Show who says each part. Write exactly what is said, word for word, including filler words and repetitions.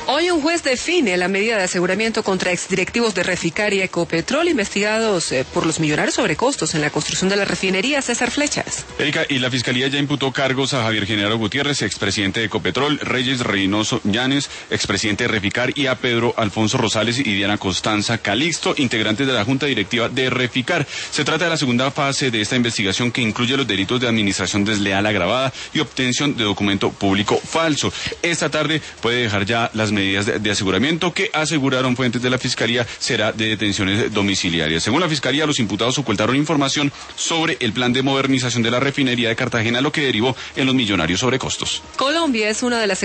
Speaker 1: Hoy un juez define la medida de aseguramiento contra exdirectivos de Reficar y Ecopetrol investigados eh, por los millonarios sobrecostos en la construcción de la refinería. César Flechas.
Speaker 2: Erika, y la Fiscalía ya imputó cargos a Javier Genaro Gutiérrez, expresidente de Ecopetrol, Reyes Reynoso Llanes, expresidente de Reficar, y a Pedro Alfonso Rosales y Diana Constanza Calixto, integrantes de la Junta Directiva de Reficar. Se trata de la segunda fase de esta investigación, que incluye los delitos de administración desleal agravada y obtención de documento público falso. Esta tarde puede dejar ya las medidas de, de aseguramiento que, aseguraron fuentes de la Fiscalía, será de detenciones domiciliarias. Según la Fiscalía, los imputados ocultaron información sobre el plan de modernización de la refinería de Cartagena, lo que derivó en los millonarios sobrecostos.
Speaker 1: Colombia es una de las